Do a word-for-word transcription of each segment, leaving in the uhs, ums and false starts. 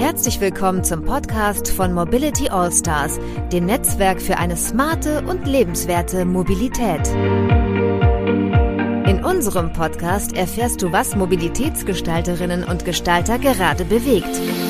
Herzlich willkommen zum Podcast von Mobility Allstars, dem Netzwerk für eine smarte und lebenswerte Mobilität. In unserem Podcast erfährst du, was Mobilitätsgestalterinnen und Gestalter gerade bewegt.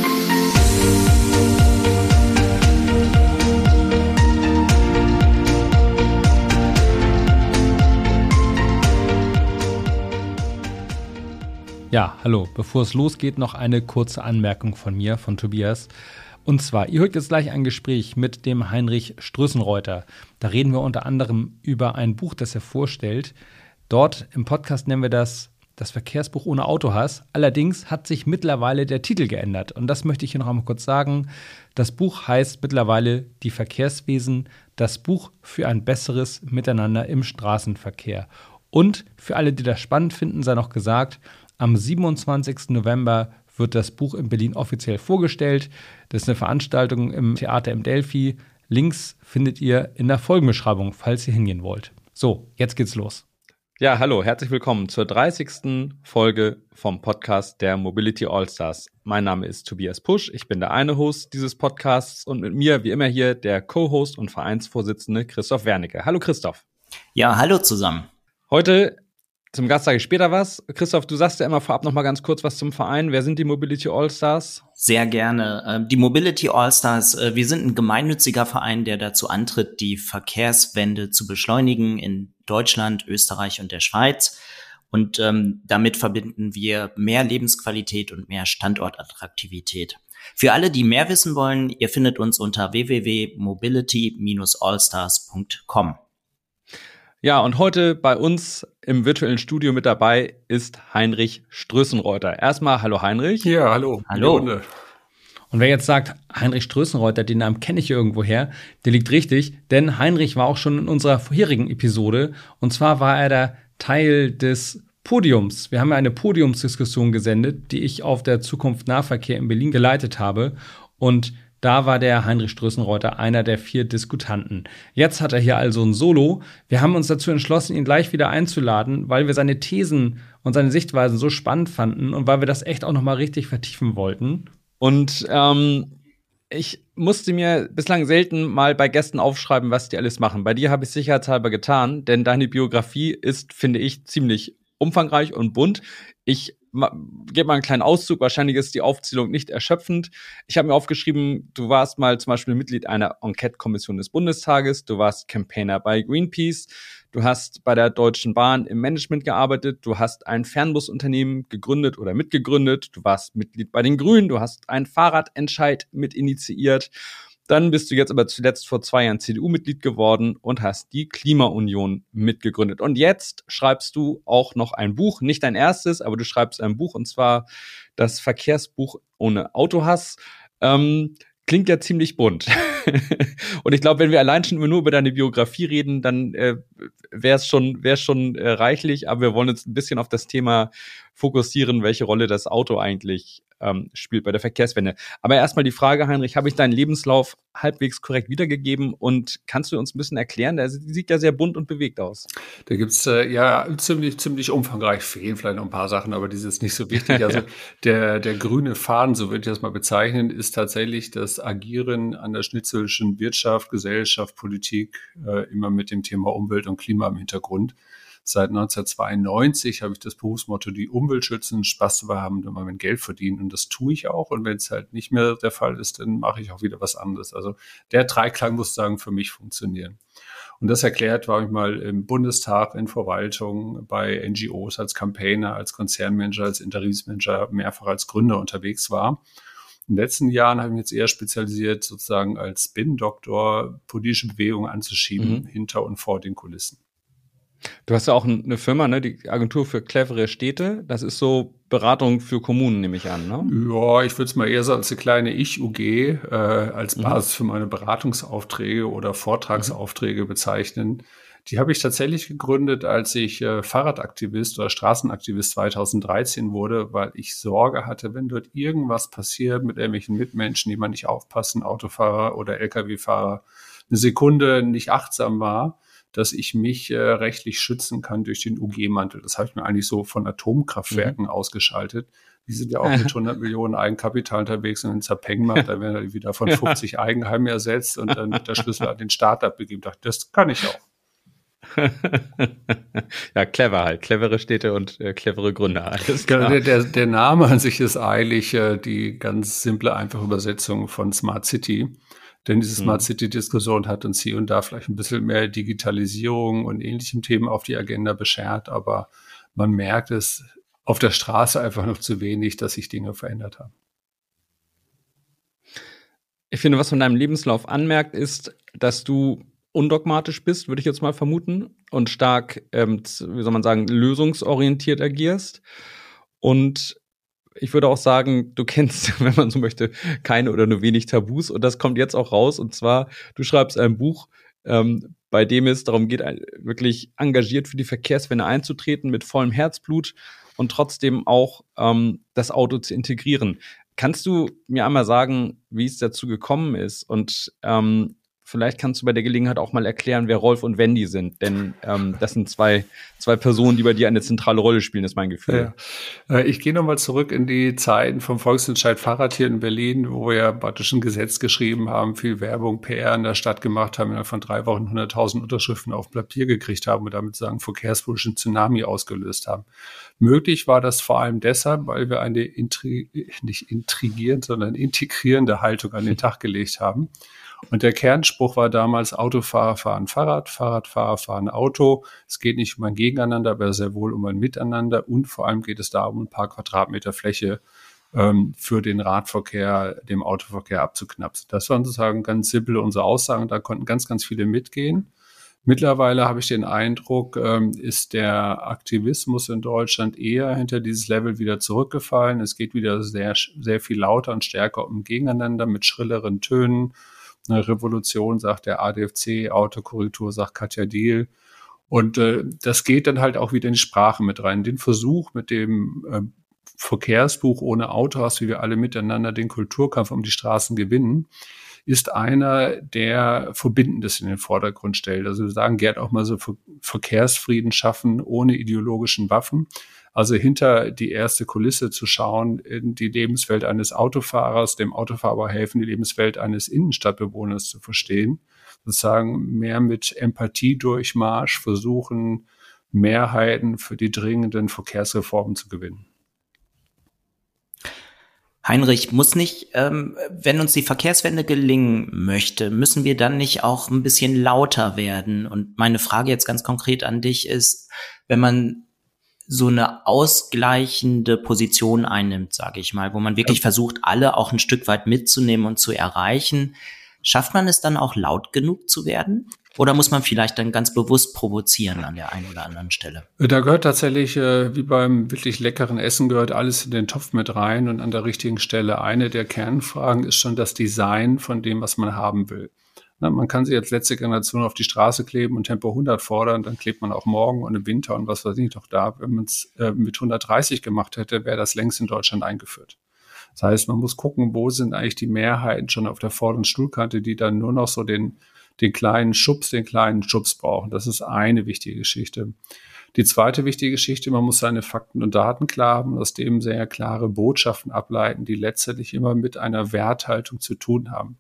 Ja, hallo. Bevor es losgeht, noch eine kurze Anmerkung von mir, von Tobias. Und zwar, ihr hört jetzt gleich ein Gespräch mit dem Heinrich Strößenreuter. Da reden wir unter anderem über ein Buch, das er vorstellt. Dort im Podcast nennen wir das das Verkehrsbuch ohne Autohass. Allerdings hat sich mittlerweile der Titel geändert. Und das möchte ich hier noch einmal kurz sagen. Das Buch heißt mittlerweile Die Verkehrswesen, das Buch für ein besseres Miteinander im Straßenverkehr. Und für alle, die das spannend finden, sei noch gesagt, am siebenundzwanzigsten November wird das Buch in Berlin offiziell vorgestellt. Das ist eine Veranstaltung im Theater im Delphi. Links findet ihr in der Folgenbeschreibung, falls ihr hingehen wollt. So, jetzt geht's los. Ja, hallo, herzlich willkommen zur dreißigsten Folge vom Podcast der Mobility Allstars. Mein Name ist Tobias Pusch, ich bin der eine Host dieses Podcasts und mit mir, wie immer hier, der Co-Host und Vereinsvorsitzende Christoph Wernicke. Hallo Christoph. Ja, hallo zusammen. Heute zum Gast sage ich später was. Christoph, du sagst ja immer vorab noch mal ganz kurz was zum Verein. Wer sind die Mobility Allstars? Sehr gerne. Die Mobility Allstars, wir sind ein gemeinnütziger Verein, der dazu antritt, die Verkehrswende zu beschleunigen in Deutschland, Österreich und der Schweiz. Und ähm, damit verbinden wir mehr Lebensqualität und mehr Standortattraktivität. Für alle, die mehr wissen wollen, ihr findet uns unter w w w punkt mobility dash allstars punkt com. Ja, und heute bei uns im virtuellen Studio mit dabei ist Heinrich Strößenreuter. Erstmal hallo Heinrich. Ja, hallo. Hallo. Und wer jetzt sagt, Heinrich Strößenreuter, den Namen kenne ich irgendwoher, der liegt richtig, denn Heinrich war auch schon in unserer vorherigen Episode. Und zwar war er da Teil des Podiums. Wir haben ja eine Podiumsdiskussion gesendet, die ich auf der Zukunft Nahverkehr in Berlin geleitet habe. Und da war der Heinrich Strößenreuter einer der vier Diskutanten. Jetzt hat er hier also ein Solo. Wir haben uns dazu entschlossen, ihn gleich wieder einzuladen, weil wir seine Thesen und seine Sichtweisen so spannend fanden und weil wir das echt auch noch mal richtig vertiefen wollten. Und ähm, ich musste mir bislang selten mal bei Gästen aufschreiben, was die alles machen. Bei dir habe ich es sicherheitshalber getan, denn deine Biografie ist, finde ich, ziemlich umfangreich und bunt. Ich gebe mal einen kleinen Auszug, wahrscheinlich ist die Aufzählung nicht erschöpfend. Ich habe mir aufgeschrieben, du warst mal zum Beispiel Mitglied einer Enquete-Kommission des Bundestages, du warst Campaigner bei Greenpeace, du hast bei der Deutschen Bahn im Management gearbeitet, du hast ein Fernbusunternehmen gegründet oder mitgegründet, du warst Mitglied bei den Grünen, du hast einen Fahrradentscheid mit initiiert. Dann bist du jetzt aber zuletzt vor zwei Jahren C D U-Mitglied geworden und hast die Klimaunion mitgegründet. Und jetzt schreibst du auch noch ein Buch, nicht dein erstes, aber du schreibst ein Buch, und zwar das Verkehrsbuch ohne Autohass. Ähm, klingt ja ziemlich bunt. Und ich glaube, wenn wir allein schon immer nur über deine Biografie reden, dann äh, wäre es schon, wär's schon äh, reichlich. Aber wir wollen uns ein bisschen auf das Thema fokussieren, welche Rolle das Auto eigentlich ähm, spielt bei der Verkehrswende. Aber erstmal die Frage, Heinrich, habe ich deinen Lebenslauf halbwegs korrekt wiedergegeben und kannst du uns ein bisschen erklären? Der sieht ja sehr bunt und bewegt aus. Da gibt's äh, ja ziemlich ziemlich umfangreich, fehlen vielleicht noch ein paar Sachen, aber das ist nicht so wichtig. Also der der grüne Faden, so würde ich das mal bezeichnen, ist tatsächlich das Agieren an der Schnittstelle zwischen Wirtschaft, Gesellschaft, Politik, äh, immer mit dem Thema Umwelt und Klima im Hintergrund. Seit neunzehnhundertzweiundneunzig habe ich das Berufsmotto, die Umwelt schützen, Spaß dabei haben, wenn man Geld verdienen. Und das tue ich auch. Und wenn es halt nicht mehr der Fall ist, dann mache ich auch wieder was anderes. Also der Dreiklang muss sagen, für mich funktionieren. Und das erklärt, war ich mal im Bundestag, in Verwaltung, bei N G Os als Campaigner, als Konzernmanager, als Interimsmanager, mehrfach als Gründer unterwegs war. In den letzten Jahren habe ich mich jetzt eher spezialisiert, sozusagen als Spin-Doktor politische Bewegungen anzuschieben, mhm. hinter und vor den Kulissen. Du hast ja auch eine Firma, ne, die Agentur für clevere Städte. Das ist so Beratung für Kommunen, nehme ich an, ne? Ja, ich würde es mal eher so als eine kleine Ich-U G äh, als Basis mhm. für meine Beratungsaufträge oder Vortragsaufträge mhm. bezeichnen. Die habe ich tatsächlich gegründet, als ich äh, Fahrradaktivist oder Straßenaktivist zweitausenddreizehn wurde, weil ich Sorge hatte, wenn dort irgendwas passiert mit irgendwelchen Mitmenschen, die man nicht aufpassen, Autofahrer oder L K W-Fahrer, eine Sekunde nicht achtsam war, dass ich mich äh, rechtlich schützen kann durch den U G-Mantel. Das habe ich mir eigentlich so von Atomkraftwerken mhm. ausgeschaltet. Die sind ja auch mit hundert Millionen Eigenkapital unterwegs und wenn es Peng macht, dann werden die wieder von fünfzig Eigenheimen ersetzt und dann wird der Schlüssel an den Staat abgegeben. Ich dachte, das kann ich auch. Ja, clever halt. Clevere Städte und äh, clevere Gründer. Alles klar. Der, der, der Name an sich ist eigentlich äh, die ganz simple, einfache Übersetzung von Smart City. Denn diese Smart City-Diskussion hat uns hier und da vielleicht ein bisschen mehr Digitalisierung und ähnlichen Themen auf die Agenda beschert. Aber man merkt es auf der Straße einfach noch zu wenig, dass sich Dinge verändert haben. Ich finde, was man deinem Lebenslauf anmerkt, ist, dass du undogmatisch bist, würde ich jetzt mal vermuten, und stark, ähm, wie soll man sagen, lösungsorientiert agierst. Und ich würde auch sagen, du kennst, wenn man so möchte, keine oder nur wenig Tabus. Und das kommt jetzt auch raus. Und zwar, du schreibst ein Buch, ähm, bei dem es darum geht, wirklich engagiert für die Verkehrswende einzutreten, mit vollem Herzblut und trotzdem auch ähm, das Auto zu integrieren. Kannst du mir einmal sagen, wie es dazu gekommen ist? Und ähm, vielleicht kannst du bei der Gelegenheit auch mal erklären, wer Rolf und Wendy sind. Denn ähm, das sind zwei, zwei Personen, die bei dir eine zentrale Rolle spielen, ist mein Gefühl. Ja. Ich gehe nochmal zurück in die Zeiten vom Volksentscheid Fahrrad hier in Berlin, wo wir praktisch ein Gesetz geschrieben haben, viel Werbung, P R in der Stadt gemacht haben, innerhalb von drei Wochen hunderttausend Unterschriften auf Papier gekriegt haben und damit sagen verkehrspolitischen Tsunami ausgelöst haben. Möglich war das vor allem deshalb, weil wir eine intri- nicht intrigierend, sondern integrierende Haltung an den Tag gelegt haben. Und der Kernspruch war damals, Autofahrer fahren Fahrrad, Fahrradfahrer fahren Auto. Es geht nicht um ein Gegeneinander, aber sehr wohl um ein Miteinander. Und vor allem geht es da um ein paar Quadratmeter Fläche ähm, für den Radverkehr, dem Autoverkehr abzuknapsen. Das waren sozusagen ganz simple unsere Aussagen. Da konnten ganz, ganz viele mitgehen. Mittlerweile habe ich den Eindruck, ähm, ist der Aktivismus in Deutschland eher hinter dieses Level wieder zurückgefallen. Es geht wieder sehr, sehr viel lauter und stärker um Gegeneinander mit schrilleren Tönen. Eine Revolution, sagt der A D F C, Autokorrektur, sagt Katja Diehl. Und äh, das geht dann halt auch wieder in die Sprache mit rein. Den Versuch mit dem äh, Verkehrsbuch ohne Autos, wie wir alle miteinander den Kulturkampf um die Straßen gewinnen, ist einer, der Verbindendes in den Vordergrund stellt. Also wir sagen gerne auch mal so Ver- Verkehrsfrieden schaffen ohne ideologischen Waffen. Also hinter die erste Kulisse zu schauen, in die Lebenswelt eines Autofahrers, dem Autofahrer helfen, die Lebenswelt eines Innenstadtbewohners zu verstehen. Sozusagen mehr mit Empathiedurchmarsch versuchen, Mehrheiten für die dringenden Verkehrsreformen zu gewinnen. Heinrich, muss nicht, ähm, wenn uns die Verkehrswende gelingen möchte, müssen wir dann nicht auch ein bisschen lauter werden? Und meine Frage jetzt ganz konkret an dich ist, wenn man so eine ausgleichende Position einnimmt, sage ich mal, wo man wirklich versucht, alle auch ein Stück weit mitzunehmen und zu erreichen, schafft man es dann auch laut genug zu werden? Oder muss man vielleicht dann ganz bewusst provozieren an der einen oder anderen Stelle? Da gehört tatsächlich, äh, wie beim wirklich leckeren Essen, gehört alles in den Topf mit rein und an der richtigen Stelle. Eine der Kernfragen ist schon das Design von dem, was man haben will. Na, man kann sich als letzte Generation auf die Straße kleben und Tempo hundert fordern, dann klebt man auch morgen und im Winter und was weiß ich noch da. Wenn man es äh, mit hundertdreißig gemacht hätte, wäre das längst in Deutschland eingeführt. Das heißt, man muss gucken, wo sind eigentlich die Mehrheiten schon auf der vorderen Stuhlkante, die dann nur noch so den, den kleinen Schubs, den kleinen Schubs brauchen. Das ist eine wichtige Geschichte. Die zweite wichtige Geschichte, man muss seine Fakten und Daten klar haben, aus dem sehr klare Botschaften ableiten, die letztendlich immer mit einer Werthaltung zu tun haben.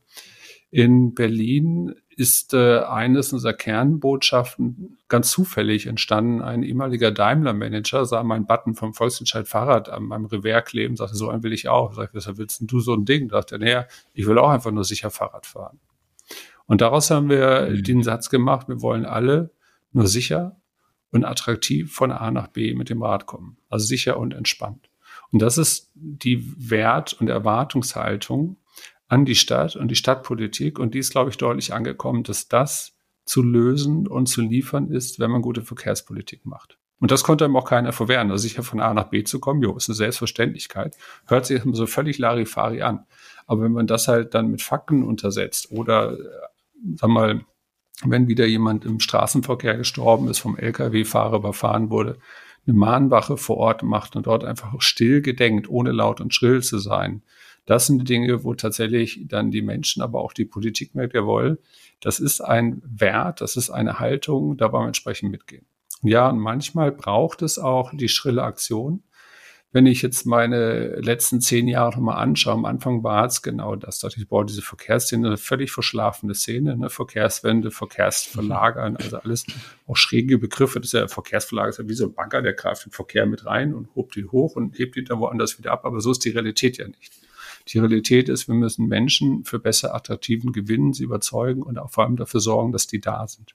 In Berlin ist äh, eines unserer Kernbotschaften ganz zufällig entstanden. Ein ehemaliger Daimler-Manager sah meinen Button vom Volksentscheid Fahrrad an meinem Revers kleben, sagte, so einen will ich auch. Sagte, weshalb willst denn du so ein Ding? Da dachte er, naja, ich will auch einfach nur sicher Fahrrad fahren. Und daraus haben wir mhm. den Satz gemacht, wir wollen alle nur sicher und attraktiv von A nach B mit dem Rad kommen. Also sicher und entspannt. Und das ist die Wert- und Erwartungshaltung an die Stadt und die Stadtpolitik. Und die ist, glaube ich, deutlich angekommen, dass das zu lösen und zu liefern ist, wenn man gute Verkehrspolitik macht. Und das konnte einem auch keiner verwehren. Also sicher von A nach B zu kommen, jo, ist eine Selbstverständlichkeit. Hört sich so völlig Larifari an. Aber wenn man das halt dann mit Fakten untersetzt oder, sag mal, wenn wieder jemand im Straßenverkehr gestorben ist, vom L K W-Fahrer überfahren wurde, eine Mahnwache vor Ort macht und dort einfach still gedenkt, ohne laut und schrill zu sein, Das sind die Dinge, wo tatsächlich dann die Menschen, aber auch die Politik merkt, jawohl, das ist ein Wert, das ist eine Haltung, da wollen wir entsprechend mitgehen. Ja, und manchmal braucht es auch die schrille Aktion. Wenn ich jetzt meine letzten zehn Jahre nochmal anschaue, am Anfang war es genau das. Da dachte ich, boah, diese Verkehrsszene, eine völlig verschlafene Szene, ne? Verkehrswende, Verkehrsverlagern, also alles auch schräge Begriffe. Das ist ja Verkehrsverlager, ist ja wie so ein Bagger, der greift den Verkehr mit rein und hobt ihn hoch und hebt ihn dann woanders wieder ab. Aber so ist die Realität ja nicht. Die Realität ist, wir müssen Menschen für besser attraktiven gewinnen, sie überzeugen und auch vor allem dafür sorgen, dass die da sind.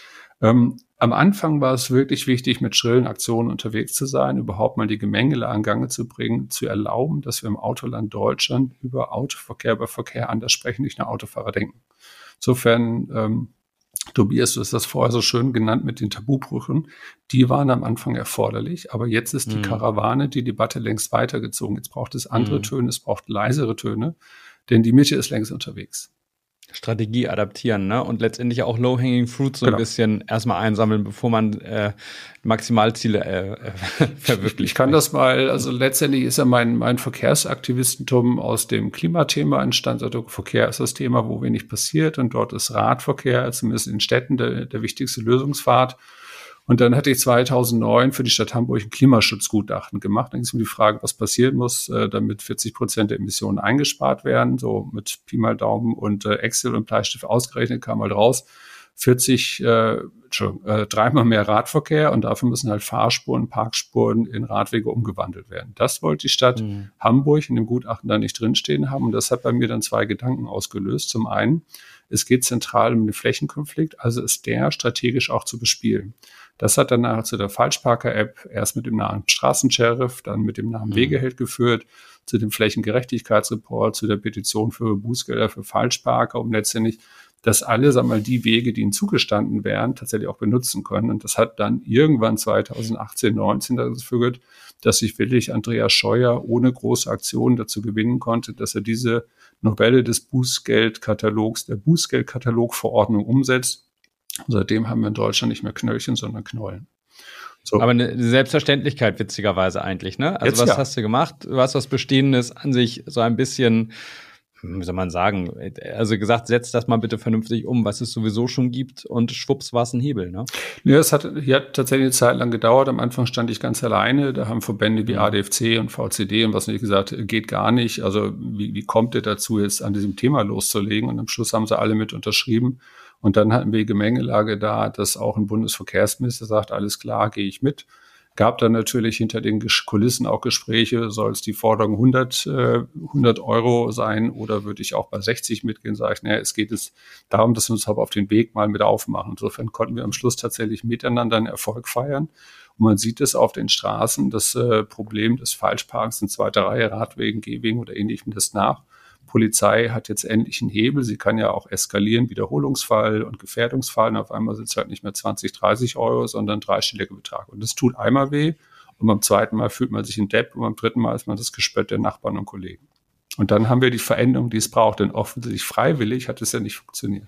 Ähm, am Anfang war es wirklich wichtig, mit schrillen Aktionen unterwegs zu sein, überhaupt mal die Gemengele an Gange zu bringen, zu erlauben, dass wir im Autoland Deutschland über Autoverkehr, über Verkehr anders sprechen, nicht nur Autofahrer denken. Insofern, ähm, Tobias, du hast das vorher so schön genannt mit den Tabubrüchen, die waren am Anfang erforderlich, aber jetzt ist die mhm. Karawane, die Debatte längst weitergezogen. Jetzt braucht es andere mhm. Töne, es braucht leisere Töne, denn die Mitte ist längst unterwegs. Strategie adaptieren, ne? Und letztendlich auch Low-Hanging Fruit so genau. ein bisschen erstmal einsammeln, bevor man äh, Maximalziele äh, äh, verwirklicht. Ich kann das mal, also letztendlich ist ja mein, mein Verkehrsaktivistentum aus dem Klimathema entstanden. Also Verkehr ist das Thema, wo wenig passiert und dort ist Radverkehr, zumindest in Städten, der, der wichtigste Lösungspfad. Und dann hatte ich zweitausendneun für die Stadt Hamburg ein Klimaschutzgutachten gemacht. Dann ging es um die Frage, was passieren muss, äh, damit vierzig Prozent der Emissionen eingespart werden. So mit Pi mal Daumen und äh, Excel und Bleistift ausgerechnet kam halt raus. vierzig, äh, Entschuldigung, äh, dreimal mehr Radverkehr und dafür müssen halt Fahrspuren, Parkspuren in Radwege umgewandelt werden. Das wollte die Stadt mhm. Hamburg in dem Gutachten da nicht drinstehen haben. Und das hat bei mir dann zwei Gedanken ausgelöst. Zum einen, es geht zentral um den Flächenkonflikt, also ist der strategisch auch zu bespielen. Das hat dann nachher zu der Falschparker-App erst mit dem Namen Straßensheriff, dann mit dem Namen mhm. Wegeheld geführt, zu dem Flächengerechtigkeitsreport, zu der Petition für Bußgelder für Falschparker, um letztendlich, dass alle, sagen wir mal, die Wege, die ihnen zugestanden wären, tatsächlich auch benutzen können. Und das hat dann irgendwann zweitausendachtzehn, neunzehn dazu geführt, dass sich wirklich Andreas Scheuer ohne große Aktionen dazu gewinnen konnte, dass er diese Novelle des Bußgeldkatalogs, der Bußgeldkatalogverordnung umsetzt. Seitdem haben wir in Deutschland nicht mehr Knöllchen, sondern Knollen. So. Aber eine Selbstverständlichkeit witzigerweise eigentlich, ne? Also Jetzt was ja. hast du gemacht? Du hast was Bestehendes an sich so ein bisschen, wie soll man sagen, also gesagt, setz das mal bitte vernünftig um, was es sowieso schon gibt und schwupps war es ein Hebel, ne? Ja, es hat, hier hat tatsächlich eine Zeit lang gedauert. Am Anfang stand ich ganz alleine. Da haben Verbände wie A D F C und V C D und was nicht gesagt, geht gar nicht. Also wie, wie kommt ihr dazu, jetzt an diesem Thema loszulegen? Und am Schluss haben sie alle mit unterschrieben. Und dann hatten wir die Gemengelage da, dass auch ein Bundesverkehrsminister sagt, alles klar, gehe ich mit. Gab dann natürlich hinter den Kulissen auch Gespräche, soll es die Forderung hundert, äh, hundert Euro sein oder würde ich auch bei sechzig mitgehen, sage ich, naja, es geht jetzt darum, dass wir uns aber auf den Weg mal mit aufmachen. Insofern konnten wir am Schluss tatsächlich miteinander einen Erfolg feiern. Und man sieht es auf den Straßen, das äh, Problem des Falschparks in zweiter Reihe, Radwegen, Gehwegen oder ähnlichem, das nach. Polizei hat jetzt endlich einen Hebel. Sie kann ja auch eskalieren, Wiederholungsfall und Gefährdungsfall. Und auf einmal sind es halt nicht mehr zwanzig, dreißig Euro, sondern dreistellige Betrag. Und das tut einmal weh. Und beim zweiten Mal fühlt man sich ein Depp. Und beim dritten Mal ist man das Gespött der Nachbarn und Kollegen. Und dann haben wir die Veränderung, die es braucht. Denn offensichtlich freiwillig hat es ja nicht funktioniert.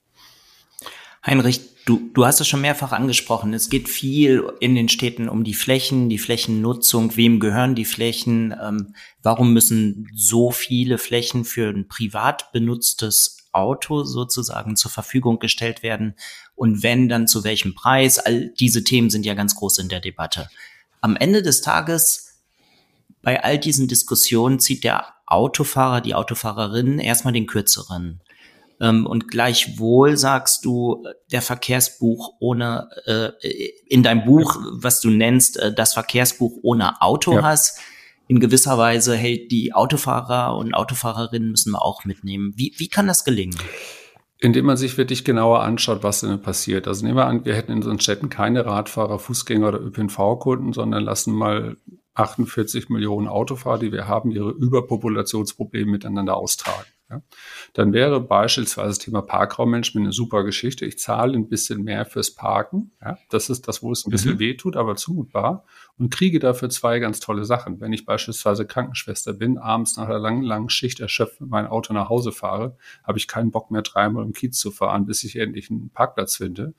Heinrich, du, du hast es schon mehrfach angesprochen. Es geht viel in den Städten um die Flächen, die Flächennutzung. Wem gehören die Flächen? Ähm, warum müssen so viele Flächen für ein privat benutztes Auto sozusagen zur Verfügung gestellt werden? Und wenn, dann zu welchem Preis? All diese Themen sind ja ganz groß in der Debatte. Am Ende des Tages, bei all diesen Diskussionen, zieht der Autofahrer, die Autofahrerin erstmal den kürzeren. Und gleichwohl sagst du, der Verkehrsbuch ohne, äh, in deinem Buch, was du nennst, äh, das Verkehrsbuch ohne Auto ja. hast, in gewisser Weise, hey, die Autofahrer und Autofahrerinnen müssen wir auch mitnehmen. Wie, wie kann das gelingen? Indem man sich wirklich genauer anschaut, was denn passiert. Also nehmen wir an, wir hätten in unseren Städten keine Radfahrer, Fußgänger oder Ö P N V-Kunden, sondern lassen mal achtundvierzig Millionen Autofahrer, die wir haben, ihre Überpopulationsprobleme miteinander austragen. Ja, dann wäre beispielsweise das Thema Parkraummanagement eine super Geschichte. Ich zahle ein bisschen mehr fürs Parken. Ja, das ist das, wo es ein bisschen mhm. weh tut, aber zumutbar. Und kriege dafür zwei ganz tolle Sachen. Wenn ich beispielsweise Krankenschwester bin, abends nach einer langen, langen Schicht erschöpft mit meinem Auto nach Hause fahre, habe ich keinen Bock mehr, dreimal im Kiez zu fahren, bis ich endlich einen Parkplatz finde.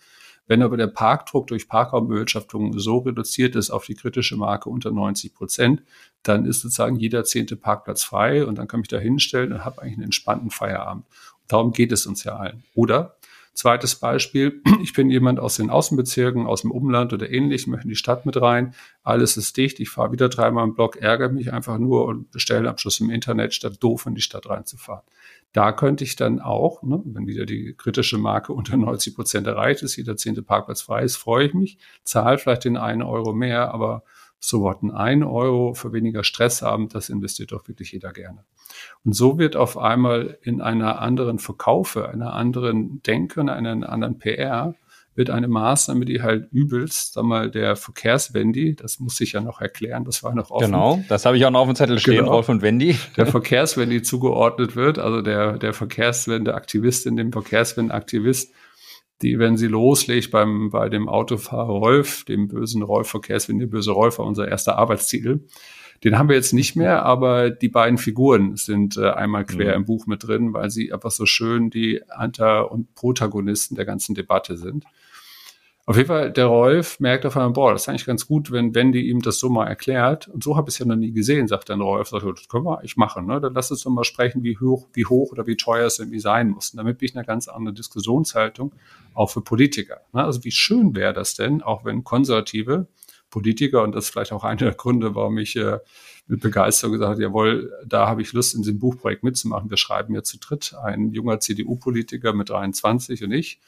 Wenn aber der Parkdruck durch Parkraumbewirtschaftung so reduziert ist auf die kritische Marke unter neunzig Prozent, dann ist sozusagen jeder zehnte Parkplatz frei und dann kann ich mich da hinstellen und habe eigentlich einen entspannten Feierabend. Darum geht es uns ja allen. Oder zweites Beispiel, ich bin jemand aus den Außenbezirken, aus dem Umland oder ähnlich, möchte in die Stadt mit rein, alles ist dicht, ich fahre wieder dreimal im Block, ärgere mich einfach nur und bestelle Abschluss im Internet, statt doof in die Stadt reinzufahren. Da könnte ich dann auch, ne, wenn wieder die kritische Marke unter neunzig Prozent erreicht ist, jeder zehnte Parkplatz frei ist, freue ich mich, zahle vielleicht den einen Euro mehr, aber so what, ein Euro für weniger Stress haben, das investiert doch wirklich jeder gerne. Und so wird auf einmal in einer anderen Verkaufe, einer anderen Denke, in einer anderen P R, wird eine Maßnahme, die halt übelst, sag mal, der Verkehrswendy, das muss ich ja noch erklären, das war noch offen. Genau, das habe ich auch noch auf dem Zettel stehen, genau. Rolf und Wendy. Der Verkehrswendy zugeordnet wird, also der, der Verkehrswende-Aktivistin, dem Verkehrswende-Aktivist, die, wenn sie loslegt beim, bei dem Autofahrer Rolf, dem bösen Rolf, Verkehrswende, böse Rolf war unser erster Arbeitstitel. Den haben wir jetzt nicht mehr, aber die beiden Figuren sind äh, einmal quer mhm. im Buch mit drin, weil sie einfach so schön die Anta- und Protagonisten der ganzen Debatte sind. Auf jeden Fall, der Rolf merkt auf einmal, boah, das ist eigentlich ganz gut, wenn Wendy ihm das so mal erklärt. Und so habe ich es ja noch nie gesehen, sagt dann Rolf. Sagt, das können wir eigentlich machen. Ne? Dann lass uns doch mal sprechen, wie hoch, wie hoch oder wie teuer es irgendwie sein muss. Und damit bin ich eine ganz andere Diskussionshaltung, auch für Politiker. Ne? Also wie schön wäre das denn, auch wenn konservative Politiker, und das ist vielleicht auch einer der Gründe, warum ich äh, mit Begeisterung gesagt habe, jawohl, da habe ich Lust, in diesem Buchprojekt mitzumachen. Wir schreiben ja zu dritt, ein junger C D U-Politiker mit dreiundzwanzig und ich,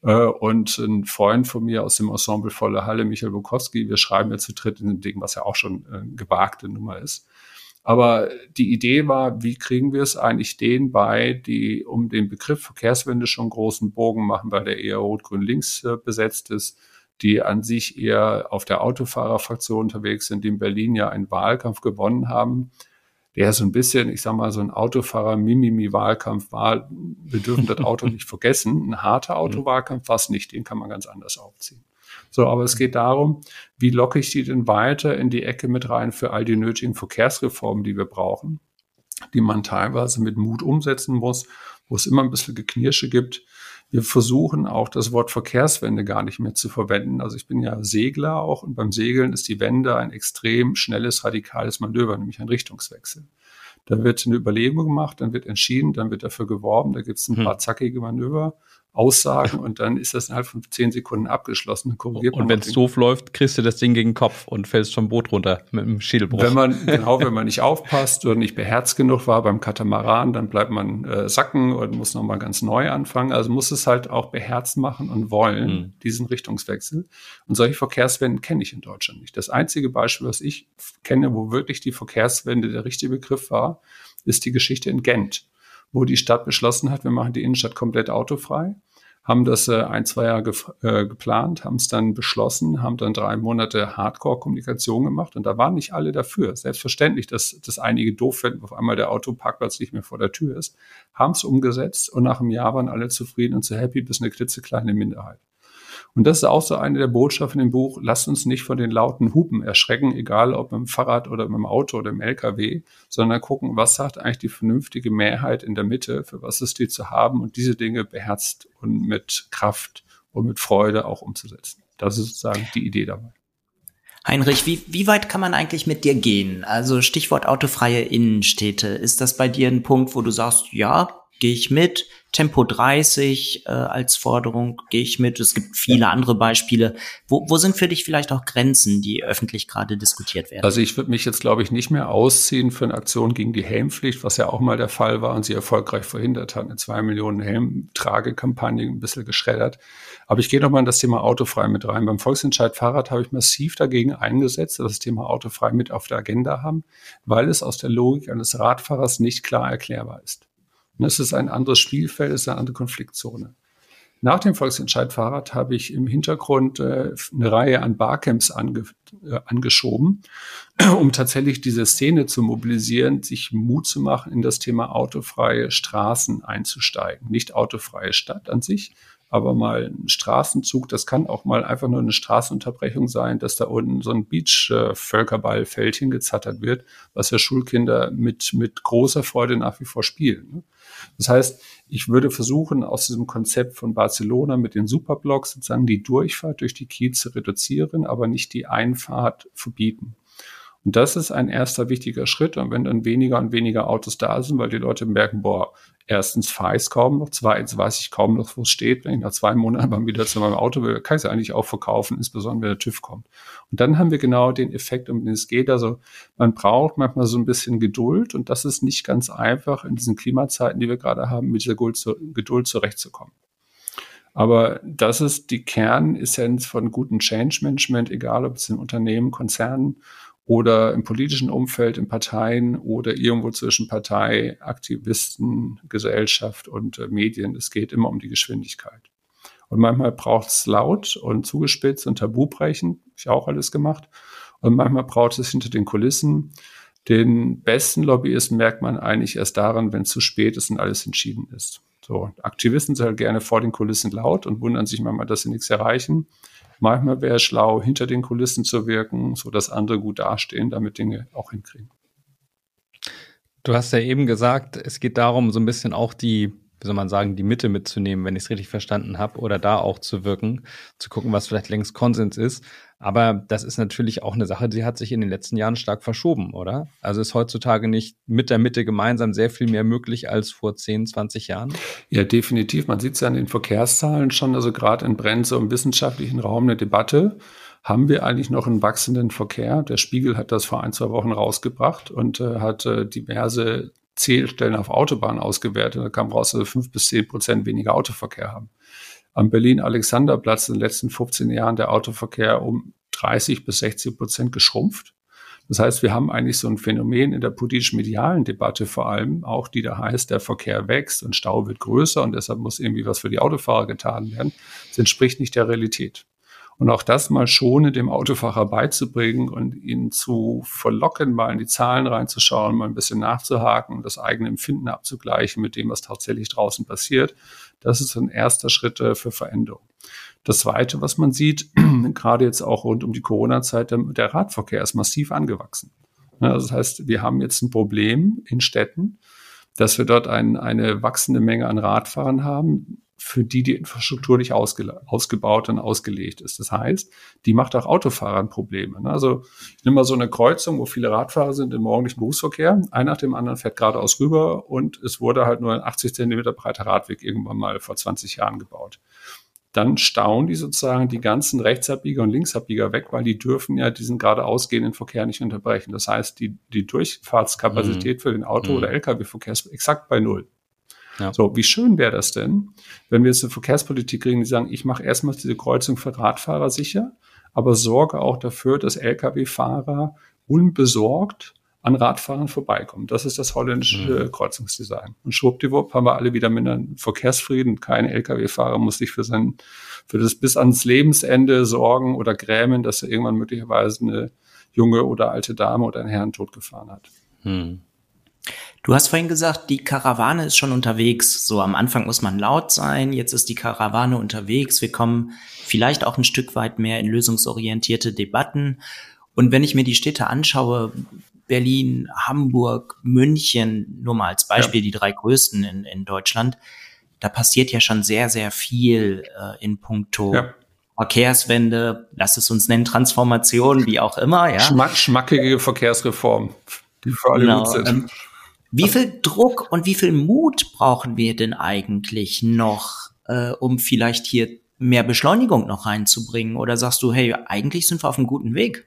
und ein Freund von mir aus dem Ensemble Volle Halle, Michael Bukowski. Wir schreiben ja zu dritt in dem Ding, was ja auch schon eine gewagte Nummer ist. Aber die Idee war, wie kriegen wir es eigentlich denen bei, die um den Begriff Verkehrswende schon einen großen Bogen machen, weil der eher rot-grün-links äh, besetzt ist, die an sich eher auf der Autofahrerfraktion unterwegs sind, die in Berlin ja einen Wahlkampf gewonnen haben, der so ein bisschen, ich sag mal, so ein Autofahrer-Mimimi-Wahlkampf war. Wir dürfen das Auto nicht vergessen. Ein harter Autowahlkampf war es nicht, den kann man ganz anders aufziehen. So, aber es geht darum, wie locke ich die denn weiter in die Ecke mit rein für all die nötigen Verkehrsreformen, die wir brauchen, die man teilweise mit Mut umsetzen muss, wo es immer ein bisschen Geknirsche gibt. Wir versuchen auch das Wort Verkehrswende gar nicht mehr zu verwenden. Also ich bin ja Segler auch und beim Segeln ist die Wende ein extrem schnelles, radikales Manöver, nämlich ein Richtungswechsel. Da wird eine Überlegung gemacht, dann wird entschieden, dann wird dafür geworben, da gibt es ein hm. paar zackige Manöver, Aussagen und dann ist das innerhalb von zehn Sekunden abgeschlossen. Dann korrigiert und wenn es doof läuft, kriegst du das Ding gegen den Kopf und fällst vom Boot runter mit einem Schädelbruch. Wenn man, genau, wenn man nicht aufpasst oder nicht beherzt genug war beim Katamaran, dann bleibt man äh, sacken und muss nochmal ganz neu anfangen. Also muss es halt auch beherzt machen und wollen, hm. diesen Richtungswechsel. Und solche Verkehrswenden kenne ich in Deutschland nicht. Das einzige Beispiel, was ich kenne, wo wirklich die Verkehrswende der richtige Begriff war, ist die Geschichte in Gent, wo die Stadt beschlossen hat, wir machen die Innenstadt komplett autofrei, haben das äh, ein, zwei Jahre ge- äh, geplant, haben es dann beschlossen, haben dann drei Monate Hardcore-Kommunikation gemacht und da waren nicht alle dafür. Selbstverständlich, dass, dass einige doof finden, auf einmal der Autoparkplatz nicht mehr vor der Tür ist, haben es umgesetzt und nach einem Jahr waren alle zufrieden und so happy bis eine klitzekleine Minderheit. Und das ist auch so eine der Botschaften im Buch, lasst uns nicht von den lauten Hupen erschrecken, egal ob mit dem Fahrrad oder mit dem Auto oder im L K W, sondern gucken, was sagt eigentlich die vernünftige Mehrheit in der Mitte, für was ist die zu haben und diese Dinge beherzt und mit Kraft und mit Freude auch umzusetzen. Das ist sozusagen die Idee dabei. Heinrich, wie, wie weit kann man eigentlich mit dir gehen? Also Stichwort autofreie Innenstädte. Ist das bei dir ein Punkt, wo du sagst, ja, gehe ich mit? Tempo dreißig äh, als Forderung, gehe ich mit. Es gibt viele ja. andere Beispiele. Wo, wo sind für dich vielleicht auch Grenzen, die öffentlich gerade diskutiert werden? Also ich würde mich jetzt, glaube ich, nicht mehr ausziehen für eine Aktion gegen die Helmpflicht, was ja auch mal der Fall war und sie erfolgreich verhindert hat. Eine zwei Millionen Helmtragekampagne, ein bisschen geschreddert. Aber ich gehe noch mal in das Thema autofrei mit rein. Beim Volksentscheid Fahrrad habe ich massiv dagegen eingesetzt, dass wir das Thema autofrei mit auf der Agenda haben, weil es aus der Logik eines Radfahrers nicht klar erklärbar ist. Und es ist ein anderes Spielfeld, es ist eine andere Konfliktzone. Nach dem Volksentscheid Fahrrad habe ich im Hintergrund äh, eine Reihe an Barcamps ange, äh, angeschoben, um tatsächlich diese Szene zu mobilisieren, sich Mut zu machen, in das Thema autofreie Straßen einzusteigen. Nicht autofreie Stadt an sich, Aber mal ein Straßenzug, das kann auch mal einfach nur eine Straßenunterbrechung sein, dass da unten so ein Beach-Völkerballfeld hingezattert wird, was ja Schulkinder mit, mit großer Freude nach wie vor spielen. Das heißt, ich würde versuchen, aus diesem Konzept von Barcelona mit den Superblocks sozusagen die Durchfahrt durch die Kieze reduzieren, aber nicht die Einfahrt verbieten. Und das ist ein erster wichtiger Schritt. Und wenn dann weniger und weniger Autos da sind, weil die Leute merken, boah, erstens fahre ich es kaum noch, zweitens weiß ich kaum noch, wo es steht. Wenn ich nach zwei Monaten mal wieder zu meinem Auto will, kann ich es eigentlich auch verkaufen, insbesondere wenn der TÜV kommt. Und dann haben wir genau den Effekt, um den es geht. Also man braucht manchmal so ein bisschen Geduld und das ist nicht ganz einfach in diesen Klimazeiten, die wir gerade haben, mit dieser Geduld zurechtzukommen. Aber das ist die Kernessenz von gutem Change Management, egal ob es in Unternehmen, Konzernen oder im politischen Umfeld, in Parteien oder irgendwo zwischen Partei, Aktivisten, Gesellschaft und äh, Medien. Es geht immer um die Geschwindigkeit. Und manchmal braucht es laut und zugespitzt und Tabubrechen, habe ich auch alles gemacht. Und manchmal braucht es hinter den Kulissen. Den besten Lobbyisten merkt man eigentlich erst daran, wenn es zu spät ist und alles entschieden ist. So, Aktivisten sind halt gerne vor den Kulissen laut und wundern sich manchmal, dass sie nichts erreichen. Manchmal wäre es schlau, hinter den Kulissen zu wirken, sodass andere gut dastehen, damit Dinge auch hinkriegen. Du hast ja eben gesagt, es geht darum, so ein bisschen auch die, wie soll man sagen, die Mitte mitzunehmen, wenn ich es richtig verstanden habe, oder da auch zu wirken, zu gucken, was vielleicht längst Konsens ist. Aber das ist natürlich auch eine Sache, die hat sich in den letzten Jahren stark verschoben, oder? Also ist heutzutage nicht mit der Mitte gemeinsam sehr viel mehr möglich als vor zehn, zwanzig Jahren? Ja, definitiv. Man sieht es ja an den Verkehrszahlen schon. Also gerade in Brenn, so im wissenschaftlichen Raum eine Debatte. Haben wir eigentlich noch einen wachsenden Verkehr? Der Spiegel hat das vor ein, zwei Wochen rausgebracht und äh, hat äh, diverse Zählstellen auf Autobahnen ausgewertet. Da kam raus, dass wir fünf bis zehn Prozent weniger Autoverkehr haben. Am Berlin-Alexanderplatz in den letzten fünfzehn Jahren der Autoverkehr um dreißig bis sechzig Prozent geschrumpft. Das heißt, wir haben eigentlich so ein Phänomen in der politisch-medialen Debatte vor allem, auch die da heißt, der Verkehr wächst und Stau wird größer und deshalb muss irgendwie was für die Autofahrer getan werden. Das entspricht nicht der Realität. Und auch das mal schonend dem Autofahrer beizubringen und ihn zu verlocken, mal in die Zahlen reinzuschauen, mal ein bisschen nachzuhaken, das eigene Empfinden abzugleichen mit dem, was tatsächlich draußen passiert. Das ist ein erster Schritt für Veränderung. Das Zweite, was man sieht, gerade jetzt auch rund um die Corona-Zeit, der, der Radverkehr ist massiv angewachsen. Also das heißt, wir haben jetzt ein Problem in Städten, dass wir dort ein, eine wachsende Menge an Radfahrern haben, für die die Infrastruktur nicht ausge, ausgebaut und ausgelegt ist. Das heißt, die macht auch Autofahrern Probleme. Also ich nehme mal so eine Kreuzung, wo viele Radfahrer sind im morgendlichen Berufsverkehr. Ein nach dem anderen fährt geradeaus rüber und es wurde halt nur ein achtzig Zentimeter breiter Radweg irgendwann mal vor zwanzig Jahren gebaut. Dann stauen die sozusagen die ganzen Rechtsabbieger und Linksabbieger weg, weil die dürfen ja diesen geradeaus gehenden Verkehr nicht unterbrechen. Das heißt, die, die Durchfahrtskapazität mhm. für den Auto- mhm. oder L K W-Verkehr ist exakt bei null. Ja. So, wie schön wäre das denn, wenn wir jetzt eine Verkehrspolitik kriegen, die sagen, ich mache erstmal diese Kreuzung für Radfahrer sicher, aber sorge auch dafür, dass L K W-Fahrer unbesorgt an Radfahrern vorbeikommen. Das ist das holländische mhm. Kreuzungsdesign. Und schwuppdiwupp haben wir alle wieder mit einem Verkehrsfrieden. Kein L K W-Fahrer muss sich für sein, für das bis ans Lebensende sorgen oder grämen, dass er irgendwann möglicherweise eine junge oder alte Dame oder einen Herrn totgefahren hat. Mhm. Du hast vorhin gesagt, die Karawane ist schon unterwegs. So am Anfang muss man laut sein, jetzt ist die Karawane unterwegs. Wir kommen vielleicht auch ein Stück weit mehr in lösungsorientierte Debatten. Und wenn ich mir die Städte anschaue, Berlin, Hamburg, München, nur mal als Beispiel, ja. die drei größten in, in Deutschland, da passiert ja schon sehr, sehr viel äh, in puncto ja. Verkehrswende, lass es uns nennen, Transformation, wie auch immer. Ja. Schmack, schmackige Verkehrsreform, die für alle genau. gut sind. Ähm, Wie viel Druck und wie viel Mut brauchen wir denn eigentlich noch, äh, um vielleicht hier mehr Beschleunigung noch reinzubringen? Oder sagst du, hey, eigentlich sind wir auf einem guten Weg?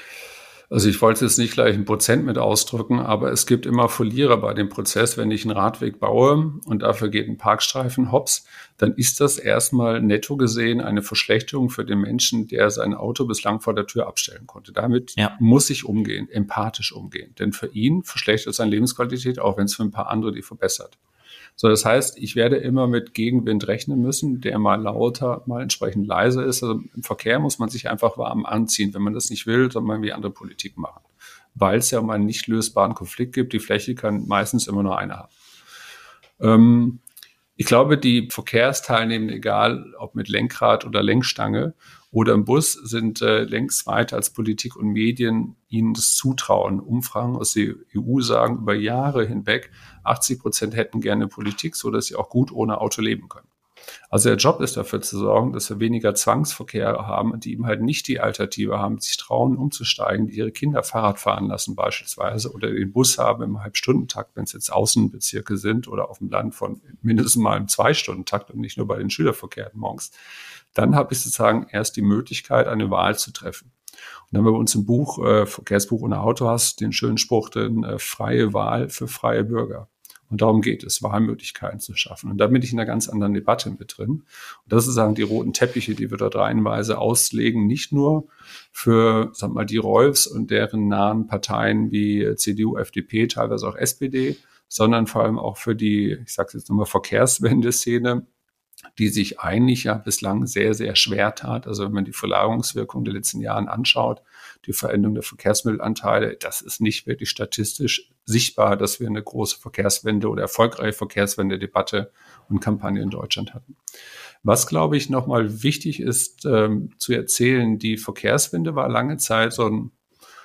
Also ich wollte jetzt nicht gleich ein Prozent mit ausdrücken, aber es gibt immer Verlierer bei dem Prozess. Wenn ich einen Radweg baue und dafür geht ein Parkstreifen hops, dann ist das erstmal netto gesehen eine Verschlechterung für den Menschen, der sein Auto bislang vor der Tür abstellen konnte. Damit ja. muss ich umgehen, empathisch umgehen. Denn für ihn verschlechtert seine Lebensqualität, auch wenn es für ein paar andere die verbessert. So, das heißt, ich werde immer mit Gegenwind rechnen müssen, der mal lauter, mal entsprechend leiser ist. Also im Verkehr muss man sich einfach warm anziehen. Wenn man das nicht will, soll man wie andere Politik machen. Weil es ja um einen nicht lösbaren Konflikt gibt. Die Fläche kann meistens immer nur eine haben. Ähm, Ich glaube, die Verkehrsteilnehmenden, egal ob mit Lenkrad oder Lenkstange oder im Bus, sind äh, längst weiter als Politik und Medien ihnen das zutrauen. Umfragen aus der E U sagen über Jahre hinweg, achtzig Prozent hätten gerne Politik, so dass sie auch gut ohne Auto leben können. Also der Job ist dafür zu sorgen, dass wir weniger Zwangsverkehr haben, die eben halt nicht die Alternative haben, sich trauen, umzusteigen, die ihre Kinder Fahrrad fahren lassen beispielsweise oder den Bus haben im Halbstundentakt, wenn es jetzt Außenbezirke sind oder auf dem Land von mindestens mal im Zwei-Stunden-Takt und nicht nur bei den Schülerverkehren morgens. Dann habe ich sozusagen erst die Möglichkeit, eine Wahl zu treffen. Und dann haben wir bei uns im Buch, äh, Verkehrsbuch ohne Auto hast, den schönen Spruch, den äh, freie Wahl für freie Bürger. Und darum geht es, Wahlmöglichkeiten zu schaffen. Und da bin ich in einer ganz anderen Debatte mit drin. Und das sind sagen die roten Teppiche, die wir dort reihenweise auslegen, nicht nur für, sagen wir mal, die Rolfs und deren nahen Parteien wie C D U, F D P, teilweise auch S P D, sondern vor allem auch für die, ich sage es jetzt nochmal, Verkehrswende-Szene, die sich eigentlich ja bislang sehr, sehr schwer tat. Also wenn man die Verlagerungswirkung der letzten Jahre anschaut, die Veränderung der Verkehrsmittelanteile, das ist nicht wirklich statistisch sichtbar, dass wir eine große Verkehrswende oder erfolgreiche Verkehrswende-Debatte und Kampagne in Deutschland hatten. Was, glaube ich, nochmal wichtig ist ähm, zu erzählen, die Verkehrswende war lange Zeit so ein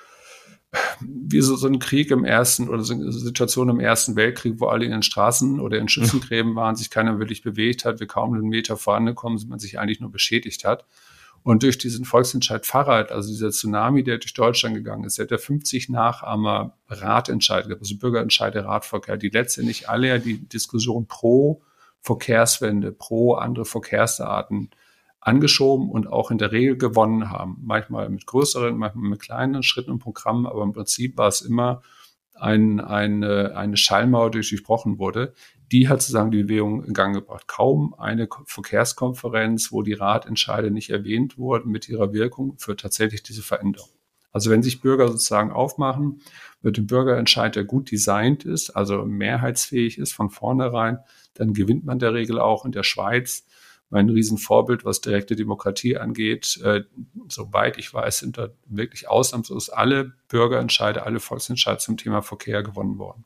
wie so, so ein Krieg im ersten oder so eine Situation im Ersten Weltkrieg, wo alle in den Straßen oder in Schützengräben waren, sich keiner wirklich bewegt hat, wir kaum einen Meter vorangekommen sind, man sich eigentlich nur beschädigt hat. Und durch diesen Volksentscheid Fahrrad, also dieser Tsunami, der durch Deutschland gegangen ist, der hat ja fünfzig Nachahmer Radentscheide, also Bürgerentscheide, Radverkehr, die letztendlich alle ja die Diskussion pro Verkehrswende, pro andere Verkehrsarten angeschoben und auch in der Regel gewonnen haben. Manchmal mit größeren, manchmal mit kleineren Schritten und Programmen, aber im Prinzip war es immer ein, eine, eine Schallmauer, die durchbrochen wurde. Die hat sozusagen die Bewegung in Gang gebracht. Kaum eine Verkehrskonferenz, wo die Radentscheide nicht erwähnt wurden mit ihrer Wirkung für tatsächlich diese Veränderung. Also wenn sich Bürger sozusagen aufmachen, mit dem Bürgerentscheid, der gut designt ist, also mehrheitsfähig ist von vornherein, dann gewinnt man in der Regel auch. In der Schweiz mein Riesenvorbild, was direkte Demokratie angeht. Äh, soweit ich weiß, sind da wirklich ausnahmslos alle Bürgerentscheide, alle Volksentscheide zum Thema Verkehr gewonnen worden.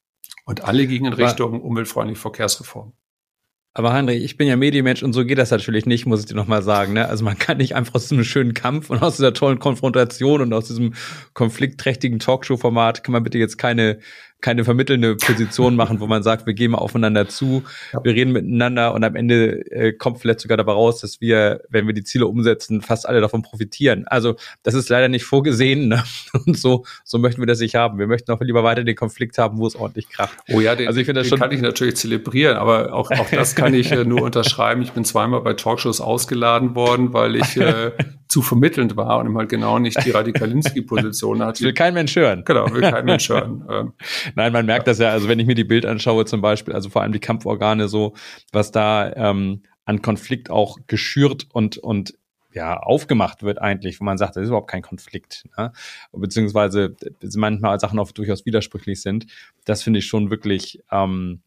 Und alle gingen in Richtung umweltfreundliche Verkehrsreform. Aber Heinrich, ich bin ja Medienmensch und so geht das natürlich nicht, muss ich dir nochmal sagen. Ne? Also man kann nicht einfach aus diesem schönen Kampf und aus dieser tollen Konfrontation und aus diesem konfliktträchtigen Talkshow-Format kann man bitte jetzt keine keine vermittelnde Position machen, wo man sagt, wir gehen mal aufeinander zu, ja. wir reden miteinander und am Ende äh, kommt vielleicht sogar dabei raus, dass wir, wenn wir die Ziele umsetzen, fast alle davon profitieren. Also das ist leider nicht vorgesehen, ne? Und so so möchten wir das nicht haben. Wir möchten auch lieber weiter den Konflikt haben, wo es ordentlich kracht. Oh ja, den, also ich finde das den schon kann ich natürlich zelebrieren, aber auch, auch das kann ich äh, nur unterschreiben. Ich bin zweimal bei Talkshows ausgeladen worden, weil ich äh, zu vermittelnd war und immer genau nicht die Radikalinski-Position hatte. Will kein Mensch hören. Genau, will kein Mensch hören. Ähm, Nein, man merkt ja. das ja, also wenn ich mir die Bild anschaue zum Beispiel, also vor allem die Kampforgane so, was da ähm, an Konflikt auch geschürt und und ja aufgemacht wird eigentlich, wo man sagt, das ist überhaupt kein Konflikt, ne? Beziehungsweise manchmal Sachen auch durchaus widersprüchlich sind. Das finde ich schon wirklich ähm,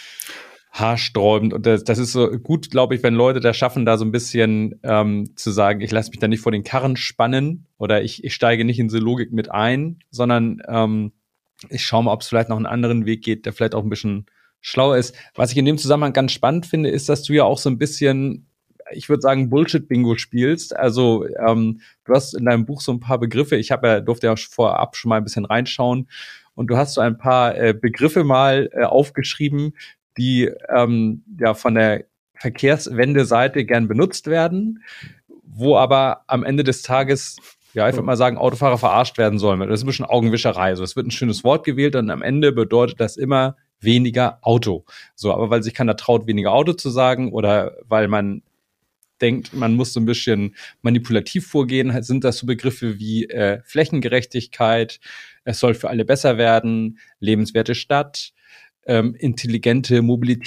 haarsträubend und das, das ist so gut, glaube ich, wenn Leute das schaffen, da so ein bisschen ähm, zu sagen, ich lasse mich da nicht vor den Karren spannen oder ich, ich steige nicht in diese Logik mit ein, sondern ähm, ich schaue mal, ob es vielleicht noch einen anderen Weg geht, der vielleicht auch ein bisschen schlauer ist. Was ich in dem Zusammenhang ganz spannend finde, ist, dass du ja auch so ein bisschen, ich würde sagen, Bullshit-Bingo spielst. Also ähm, du hast in deinem Buch so ein paar Begriffe, ich habe ja, durfte ja vorab schon mal ein bisschen reinschauen und du hast so ein paar äh, Begriffe mal äh, aufgeschrieben, die ähm, ja von der Verkehrswende-Seite gern benutzt werden, wo aber am Ende des Tages, ja, ich würde mal sagen, Autofahrer verarscht werden sollen. Das ist ein bisschen Augenwischerei. So, es wird ein schönes Wort gewählt und am Ende bedeutet das immer weniger Auto. So, aber weil sich keiner traut, weniger Auto zu sagen oder weil man denkt, man muss so ein bisschen manipulativ vorgehen, sind das so Begriffe wie äh, Flächengerechtigkeit, es soll für alle besser werden, lebenswerte Stadt, Ähm, intelligente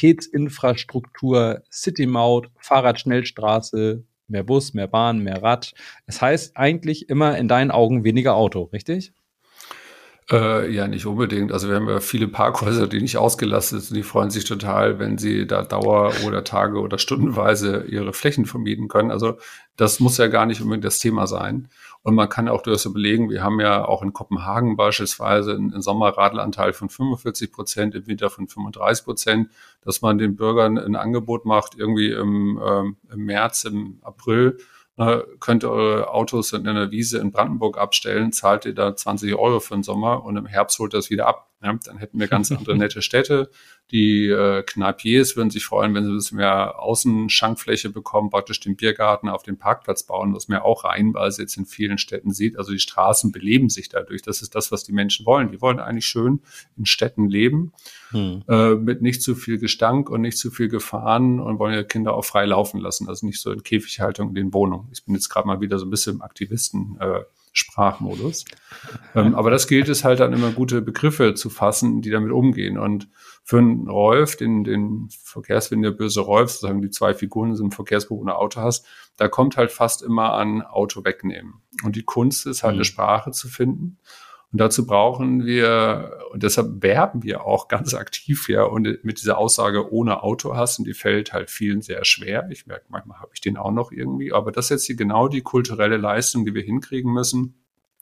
Mobilitätsinfrastruktur, City-Maut, Fahrradschnellstraße, mehr Bus, mehr Bahn, mehr Rad. Das heißt eigentlich immer in deinen Augen weniger Auto, richtig? Äh, ja, nicht unbedingt. Also wir haben ja viele Parkhäuser, die nicht ausgelastet sind. Die freuen sich total, wenn sie da Dauer oder Tage oder stundenweise ihre Flächen vermieten können. Also das muss ja gar nicht unbedingt das Thema sein. Und man kann auch durchaus überlegen, wir haben ja auch in Kopenhagen beispielsweise einen Sommerradlanteil von fünfundvierzig Prozent, im Winter von fünfunddreißig Prozent, dass man den Bürgern ein Angebot macht, irgendwie im, ähm, im März, im April, na, könnt ihr eure Autos in einer Wiese in Brandenburg abstellen, zahlt ihr da zwanzig Euro für den Sommer und im Herbst holt das wieder ab. Ja, dann hätten wir ganz andere nette Städte. Die äh, Kneipiers würden sich freuen, wenn sie ein bisschen mehr Außenschankfläche bekommen, praktisch den Biergarten auf den Parkplatz bauen, was man ja auch reihenweise jetzt in vielen Städten sieht. Also die Straßen beleben sich dadurch. Das ist das, was die Menschen wollen. Die wollen eigentlich schön in Städten leben, hm. äh, mit nicht zu viel Gestank und nicht zu viel Gefahren und wollen ihre Kinder auch frei laufen lassen. Also nicht so in Käfighaltung in den Wohnungen. Ich bin jetzt gerade mal wieder so ein bisschen im Aktivisten äh, Sprachmodus. ähm, aber das gilt es halt dann immer gute Begriffe zu fassen, die damit umgehen. Und für einen Rolf, den, den Verkehrswende böse Rolf, sozusagen die zwei Figuren, die du im Verkehrsbuch ohne Auto hast, da kommt halt fast immer an Auto wegnehmen. Und die Kunst ist halt mhm. eine Sprache zu finden. Und dazu brauchen wir, und deshalb werben wir auch ganz aktiv ja, und mit dieser Aussage ohne Auto hast, und die fällt halt vielen sehr schwer. Ich merke, manchmal habe ich den auch noch irgendwie, aber das ist jetzt die, genau die kulturelle Leistung, die wir hinkriegen müssen,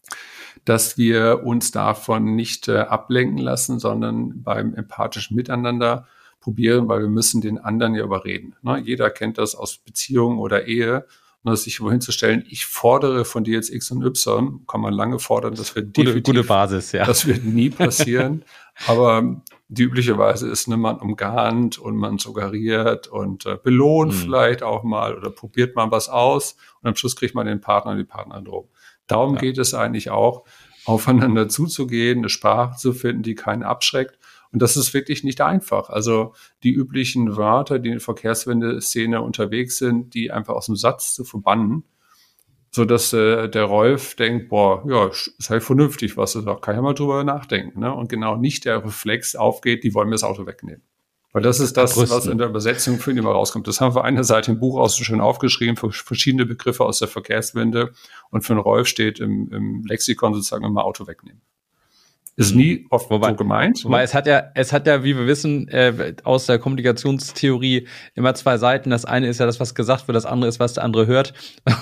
dass wir uns davon nicht äh, ablenken lassen, sondern beim empathischen Miteinander probieren, weil wir müssen den anderen ja überreden. Ne? Jeder kennt das aus Beziehungen oder Ehe. Und sich wohin zu stellen, ich fordere von dir jetzt X und Y, kann man lange fordern, das wird gute, definitiv, gute Basis, ja. Das wird nie passieren. Aber die übliche Weise ist, ne, man umgarnt und man suggeriert und äh, belohnt mhm. vielleicht auch mal oder probiert mal was aus und am Schluss kriegt man den Partner und die Partnerin drum. Darum ja. geht es eigentlich auch, aufeinander zuzugehen, eine Sprache zu finden, die keinen abschreckt. Und das ist wirklich nicht einfach. Also die üblichen Wörter, die in der Verkehrswende-Szene unterwegs sind, die einfach aus dem Satz zu verbannen, so dass äh, der Rolf denkt, boah, ja, ist halt vernünftig, was du sagst, kann ja mal drüber nachdenken. Ne? Und genau nicht der Reflex aufgeht, die wollen mir das Auto wegnehmen. Weil das ist das, Abrüsten. Was in der Übersetzung für ihn immer rauskommt. Das haben wir eine Seite im Buch auch so schön aufgeschrieben, für verschiedene Begriffe aus der Verkehrswende. Und für den Rolf steht im, im Lexikon sozusagen immer Auto wegnehmen. Ist nie oft wobei, so gemeint. Weil es hat ja, es hat ja, wie wir wissen, äh, aus der Kommunikationstheorie immer zwei Seiten. Das eine ist ja das, was gesagt wird, das andere ist, was der andere hört.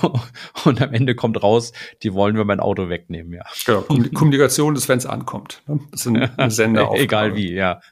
Und am Ende kommt raus, die wollen wir mein Auto wegnehmen, ja. Genau. Kommunikation ist, wenn es ankommt. Das ist eine Senderaufgabe. Egal wie, ja.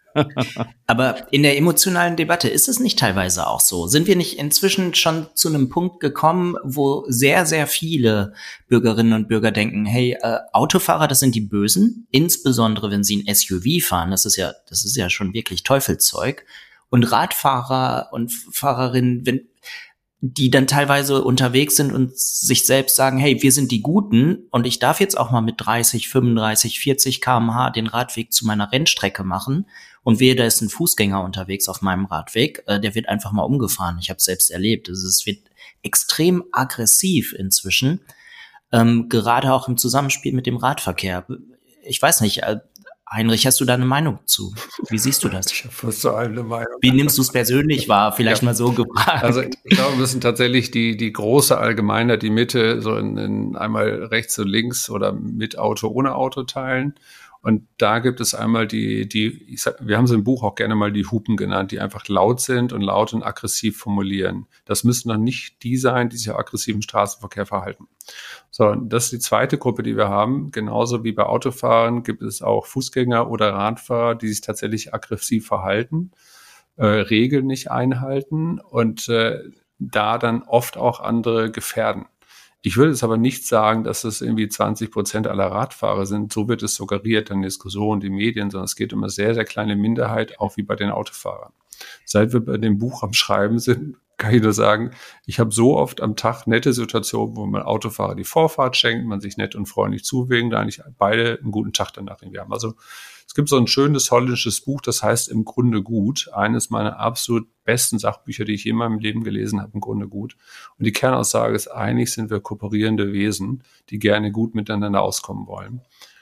Aber in der emotionalen Debatte ist es nicht teilweise auch so? Sind wir nicht inzwischen schon zu einem Punkt gekommen, wo sehr, sehr viele Bürgerinnen und Bürger denken, hey, äh, Autofahrer, das sind die Bösen, insbesondere wenn sie ein S U V fahren, das ist ja, das ist ja schon wirklich Teufelszeug. Und Radfahrer und Fahrerinnen, wenn die dann teilweise unterwegs sind und sich selbst sagen, hey, wir sind die Guten und ich darf jetzt auch mal mit dreißig, fünfunddreißig, vierzig Kilometer pro Stunde den Radweg zu meiner Rennstrecke machen und wehe, da ist ein Fußgänger unterwegs auf meinem Radweg, äh, der wird einfach mal umgefahren. Ich habe es selbst erlebt. Also es wird extrem aggressiv inzwischen, ähm, gerade auch im Zusammenspiel mit dem Radverkehr. Ich weiß nicht, äh, Heinrich, hast du da eine Meinung zu? Wie siehst du das? Ich habe fast zu allem eine Meinung. Wie nimmst du es persönlich wahr? Vielleicht ja. mal so gefragt. Also ich glaube, wir müssen tatsächlich die die große Allgemeinheit, die Mitte, so in, in einmal rechts und links oder mit Auto, ohne Auto teilen. Und da gibt es einmal die, die, ich sag, wir haben sie im Buch auch gerne mal die Hupen genannt, die einfach laut sind und laut und aggressiv formulieren. Das müssen noch nicht die sein, die sich auch aggressiv im Straßenverkehr verhalten. So, das ist die zweite Gruppe, die wir haben. Genauso wie bei Autofahren gibt es auch Fußgänger oder Radfahrer, die sich tatsächlich aggressiv verhalten, äh, Regeln nicht einhalten und äh, da dann oft auch andere gefährden. Ich würde es aber nicht sagen, dass es irgendwie zwanzig Prozent aller Radfahrer sind. So wird es suggeriert in Diskussionen, die Medien, sondern es geht um eine sehr, sehr kleine Minderheit, auch wie bei den Autofahrern. Seit wir bei dem Buch am Schreiben sind, kann ich nur sagen, ich habe so oft am Tag nette Situationen, wo man Autofahrer die Vorfahrt schenkt, man sich nett und freundlich zuwinkt, da eigentlich beide einen guten Tag danach irgendwie haben. Also es gibt so ein schönes holländisches Buch, das heißt Im Grunde gut. Eines meiner absolut besten Sachbücher, die ich je in meinem Leben gelesen habe, Im Grunde gut. Und die Kernaussage ist, eigentlich sind wir kooperierende Wesen, die gerne gut miteinander auskommen wollen.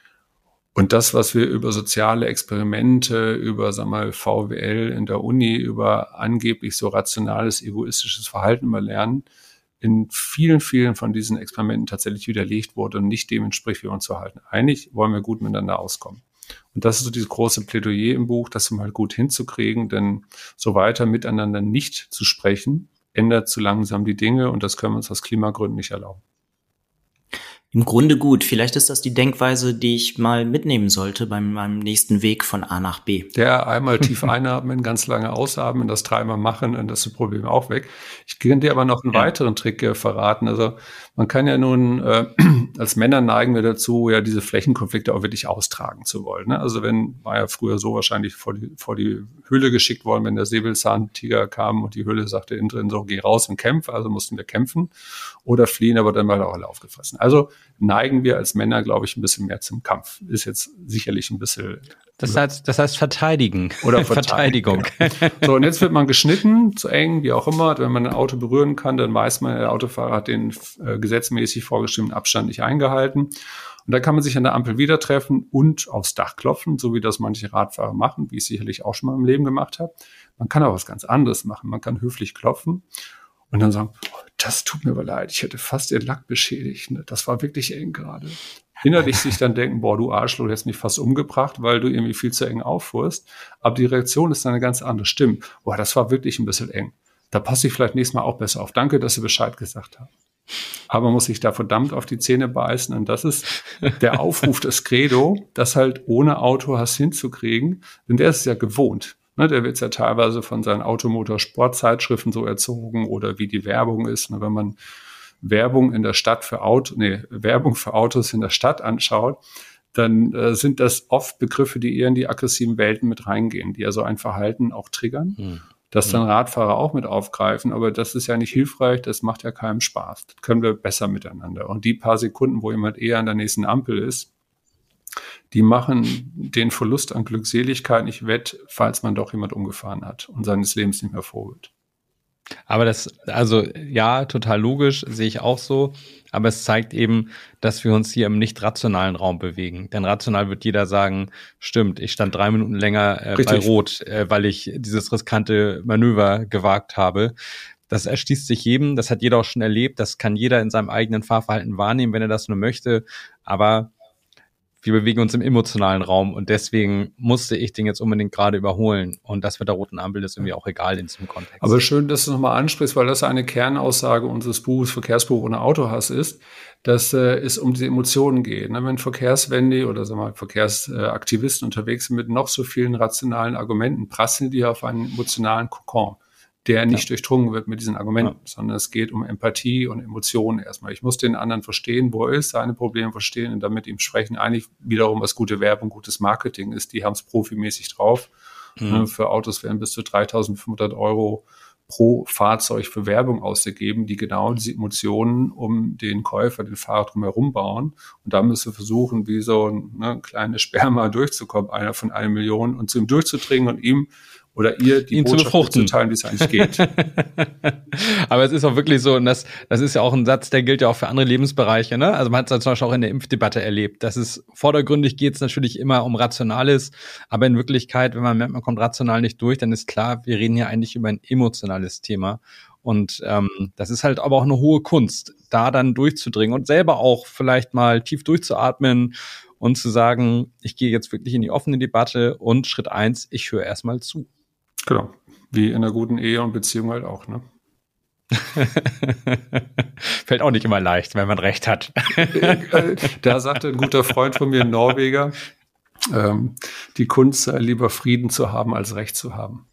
Und das, was wir über soziale Experimente, über, sag mal, V W L in der Uni, über angeblich so rationales, egoistisches Verhalten mal lernen, in vielen, vielen von diesen Experimenten tatsächlich widerlegt wurde und nicht dem entspricht, wie wir uns verhalten. Eigentlich wollen wir gut miteinander auskommen. Und das ist so dieses große Plädoyer im Buch, das mal gut hinzukriegen, denn so weiter miteinander nicht zu sprechen, ändert zu langsam die Dinge und das können wir uns aus Klimagründen nicht erlauben. Im Grunde gut. Vielleicht ist das die Denkweise, die ich mal mitnehmen sollte bei meinem nächsten Weg von A nach B. Der einmal tief einatmen, ganz lange ausatmen, das dreimal machen, und das ist das Problem auch weg. Ich kann dir aber noch einen ja. weiteren Trick äh, verraten. Also man kann ja nun, äh, als Männer neigen wir dazu, ja diese Flächenkonflikte auch wirklich austragen zu wollen. Ne? Also wenn, war ja früher so wahrscheinlich vor die, vor die Höhle geschickt worden, wenn der Säbelzahntiger kam und die Höhle sagte innen drin so, geh raus und kämpf, also mussten wir kämpfen oder fliehen, aber dann war er auch alle aufgefressen. Also neigen wir als Männer, glaube ich, ein bisschen mehr zum Kampf. Ist jetzt sicherlich ein bisschen... Das heißt, das heißt verteidigen. Oder Verteidigung. Ja. So, und jetzt wird man geschnitten, zu eng, wie auch immer. Wenn man ein Auto berühren kann, dann weiß man, der Autofahrer hat den äh, gesetzmäßig vorgeschriebenen Abstand nicht eingehalten. Und dann kann man sich an der Ampel wieder treffen und aufs Dach klopfen, so wie das manche Radfahrer machen, wie ich sicherlich auch schon mal im Leben gemacht habe. Man kann auch was ganz anderes machen. Man kann höflich klopfen und dann sagen, oh, das tut mir aber leid, ich hätte fast den Lack beschädigt. Ne? Das war wirklich eng gerade. Innerlich sich dann denken, boah, du Arschloch, du hättest mich fast umgebracht, weil du irgendwie viel zu eng auffuhrst. Aber die Reaktion ist dann eine ganz andere. Stimmt, boah, das war wirklich ein bisschen eng. Da passe ich vielleicht nächstes Mal auch besser auf. Danke, dass Sie Bescheid gesagt haben. Aber man muss sich da verdammt auf die Zähne beißen. Und das ist der Aufruf des Credo, das halt ohne Auto hast hinzukriegen. Denn der ist ja gewohnt. Ne, der wird ja teilweise von seinen Automotorsportzeitschriften so erzogen oder wie die Werbung ist. Ne, wenn man Werbung in der Stadt für Auto, nee, Werbung für Autos in der Stadt anschaut, dann äh, sind das oft Begriffe, die eher in die aggressiven Welten mit reingehen, die also ein Verhalten auch triggern, hm. das dann Radfahrer auch mit aufgreifen. Aber das ist ja nicht hilfreich, das macht ja keinem Spaß. Das können wir besser miteinander. Und die paar Sekunden, wo jemand eher an der nächsten Ampel ist, die machen den Verlust an Glückseligkeit nicht wett, falls man doch jemand umgefahren hat und seines Lebens nicht mehr froh wird. Aber das, also ja, total logisch, sehe ich auch so. Aber es zeigt eben, dass wir uns hier im nicht rationalen Raum bewegen. Denn rational wird jeder sagen, stimmt, ich stand drei Minuten länger äh, bei Rot, äh, weil ich dieses riskante Manöver gewagt habe. Das erschließt sich jedem, das hat jeder auch schon erlebt, das kann jeder in seinem eigenen Fahrverhalten wahrnehmen, wenn er das nur möchte. Aber wir bewegen uns im emotionalen Raum und deswegen musste ich den jetzt unbedingt gerade überholen. Und das mit der roten Ampel ist irgendwie auch egal in diesem Kontext. Aber schön, dass du nochmal ansprichst, weil das eine Kernaussage unseres Buches Verkehrsbuch ohne Autohass ist, dass äh, es um diese Emotionen geht. Ne? Wenn Verkehrswende oder sagen wir mal, Verkehrsaktivisten unterwegs sind mit noch so vielen rationalen Argumenten, prasseln die auf einen emotionalen Kokon, der nicht ja. durchdrungen wird mit diesen Argumenten, ja. sondern es geht um Empathie und Emotionen erstmal. Ich muss den anderen verstehen, wo er ist, seine Probleme verstehen und dann mit ihm sprechen. Eigentlich wiederum, was gute Werbung, gutes Marketing ist. Die haben es profimäßig drauf. Mhm. Für Autos werden bis zu dreitausendfünfhundert Euro pro Fahrzeug für Werbung ausgegeben, die genau diese Emotionen um den Käufer, den Fahrer drumherum bauen. Und da müssen wir versuchen, wie so ein ne, kleines Sperma durchzukommen, einer von einer Million, und zu ihm durchzudringen und ihm oder ihr die ihn Botschaft zu mitzuteilen, wie es eigentlich geht. Aber es ist auch wirklich so, und das, das ist ja auch ein Satz, der gilt ja auch für andere Lebensbereiche, ne? Also man hat es zum Beispiel auch in der Impfdebatte erlebt, dass es vordergründig geht es natürlich immer um Rationales, aber in Wirklichkeit, wenn man merkt, man kommt rational nicht durch, dann ist klar, wir reden hier eigentlich über ein emotionales Thema. Und ähm, das ist halt aber auch eine hohe Kunst, da dann durchzudringen und selber auch vielleicht mal tief durchzuatmen und zu sagen, ich gehe jetzt wirklich in die offene Debatte und Schritt eins, ich höre erstmal zu. Genau, wie in einer guten Ehe und Beziehung halt auch, ne? Fällt auch nicht immer leicht, wenn man recht hat. Da sagte ein guter Freund von mir, ein Norweger, ähm, die Kunst sei lieber Frieden zu haben, als Recht zu haben.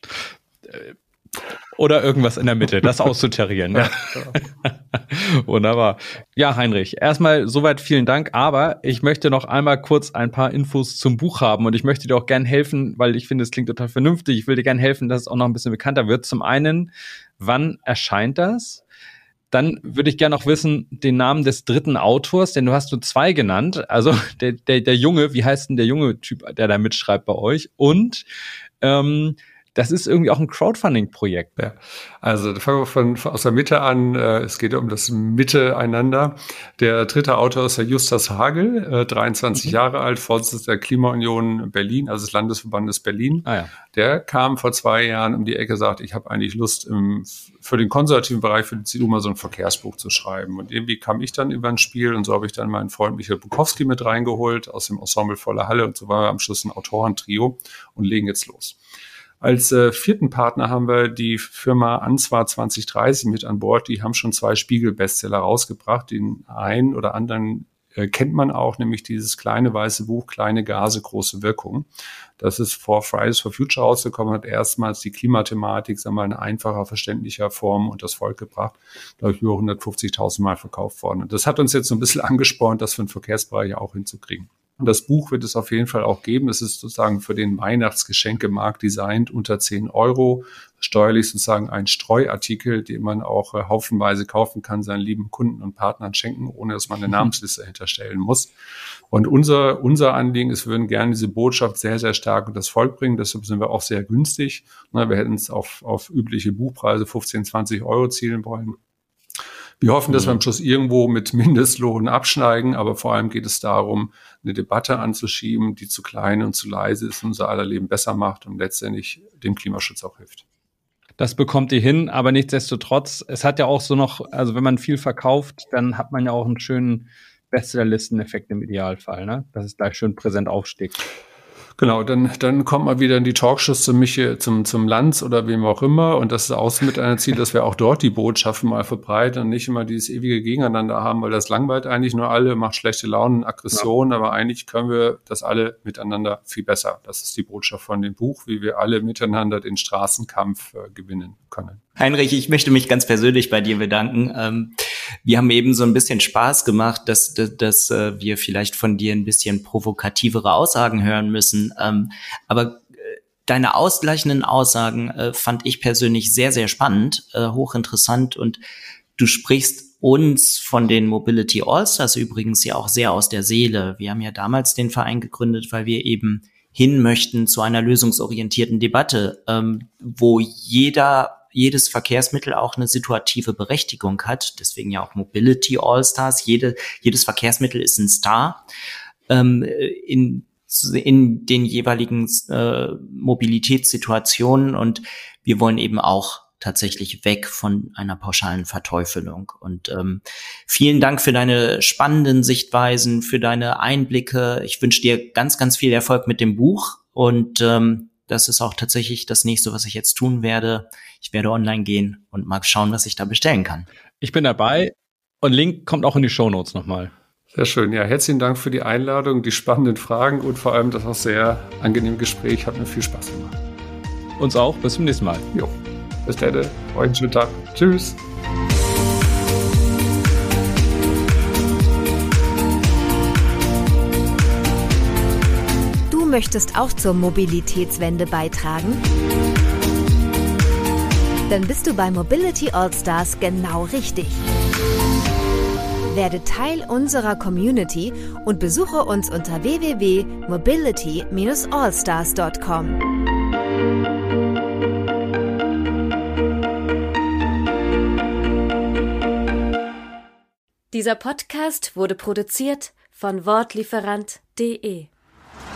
Oder irgendwas in der Mitte, das auszutarieren. Ja. Wunderbar. Ja, Heinrich, erstmal soweit vielen Dank, aber ich möchte noch einmal kurz ein paar Infos zum Buch haben und ich möchte dir auch gern helfen, weil ich finde, es klingt total vernünftig. Ich will dir gern helfen, dass es auch noch ein bisschen bekannter wird. Zum einen, wann erscheint das? Dann würde ich gerne noch wissen, den Namen des dritten Autors, denn du hast nur zwei genannt. Also der, der, der Junge, wie heißt denn der junge Typ, der da mitschreibt bei euch? Und ähm, das ist irgendwie auch ein Crowdfunding-Projekt. Ja, also fangen wir von, von aus der Mitte an. Äh, es geht um das Miteinander. Der dritte Autor ist der Justus Hagel, äh, dreiundzwanzig mhm. Jahre alt, Vorsitzender der Klimaunion Berlin, also des Landesverbandes Berlin. Ah, ja. Der kam vor zwei Jahren um die Ecke, sagt, ich habe eigentlich Lust, im, für den konservativen Bereich, für die C D U mal so ein Verkehrsbuch zu schreiben. Und irgendwie kam ich dann über ein Spiel und so habe ich dann meinen Freund Michael Bukowski mit reingeholt aus dem Ensemble Volle Halle und so war am Schluss ein Autorentrio und legen jetzt los. Als äh, vierten Partner haben wir die Firma Answar zwanzig dreißig mit an Bord. Die haben schon zwei Spiegel-Bestseller rausgebracht. Den einen oder anderen äh, kennt man auch, nämlich dieses kleine weiße Buch, Kleine Gase, große Wirkung. Das ist vor Fridays for Future rausgekommen, hat erstmals die Klimathematik, sagen wir mal, in einfacher, verständlicher Form und das Volk gebracht. Glaube ich, über hundertfünfzigtausend Mal verkauft worden. Und das hat uns jetzt so ein bisschen angespornt, das für den Verkehrsbereich auch hinzukriegen. Und das Buch wird es auf jeden Fall auch geben. Es ist sozusagen für den Weihnachtsgeschenkemarkt designt, unter zehn Euro. Steuerlich sozusagen ein Streuartikel, den man auch äh, haufenweise kaufen kann, seinen lieben Kunden und Partnern schenken, ohne dass man eine Namensliste hinterstellen muss. Und unser, unser Anliegen ist, wir würden gerne diese Botschaft sehr, sehr stark unter das Volk bringen. Deshalb sind wir auch sehr günstig. Na, wir hätten es auf, auf übliche Buchpreise fünfzehn, zwanzig Euro zielen wollen. Wir hoffen, dass wir am Schluss irgendwo mit Mindestlohn abschneiden, aber vor allem geht es darum, eine Debatte anzuschieben, die zu klein und zu leise ist und unser aller Leben besser macht und letztendlich dem Klimaschutz auch hilft. Das bekommt ihr hin, aber nichtsdestotrotz, es hat ja auch so noch, also wenn man viel verkauft, dann hat man ja auch einen schönen Bestsellerlisteneffekt im Idealfall, ne? Dass es gleich schön präsent aufsteht. Genau, dann, dann kommt man wieder in die Talkshows zu Michi, zum, zum Lanz oder wem auch immer. Und das ist auch mit einer Ziel, dass wir auch dort die Botschaften mal verbreiten und nicht immer dieses ewige Gegeneinander haben, weil das langweilt eigentlich nur alle, macht schlechte Laune, Aggression. Ja. Aber eigentlich können wir das alle miteinander viel besser. Das ist die Botschaft von dem Buch, wie wir alle miteinander den Straßenkampf äh, gewinnen können. Heinrich, ich möchte mich ganz persönlich bei dir bedanken. Ähm, wir haben eben so ein bisschen Spaß gemacht, dass, dass, dass äh, wir vielleicht von dir ein bisschen provokativere Aussagen hören müssen. Ähm, aber äh, deine ausgleichenden Aussagen äh, fand ich persönlich sehr, sehr spannend, äh, hochinteressant. Und du sprichst uns von den Mobility Allstars übrigens ja auch sehr aus der Seele. Wir haben ja damals den Verein gegründet, weil wir eben hin möchten zu einer lösungsorientierten Debatte, ähm, wo jeder jedes Verkehrsmittel auch eine situative Berechtigung hat. Deswegen ja auch Mobility Allstars. Jede, jedes Verkehrsmittel ist ein Star ähm, in, in den jeweiligen äh, Mobilitätssituationen. Und wir wollen eben auch tatsächlich weg von einer pauschalen Verteufelung. Und ähm, vielen Dank für deine spannenden Sichtweisen, für deine Einblicke. Ich wünsche dir ganz, ganz viel Erfolg mit dem Buch. Und ähm, das ist auch tatsächlich das nächste, was ich jetzt tun werde. Ich werde online gehen und mal schauen, was ich da bestellen kann. Ich bin dabei und Link kommt auch in die Shownotes nochmal. Sehr schön. Ja, herzlichen Dank für die Einladung, die spannenden Fragen und vor allem das auch sehr angenehme Gespräch. Hat mir viel Spaß gemacht. Uns auch. Bis zum nächsten Mal. Jo. Bis dann. Euch einen schönen Tag. Tschüss. Du möchtest auch zur Mobilitätswende beitragen? Dann bist du bei Mobility Allstars genau richtig. Werde Teil unserer Community und besuche uns unter w w w punkt mobility dash allstars punkt com. Dieser Podcast wurde produziert von wortlieferant punkt de.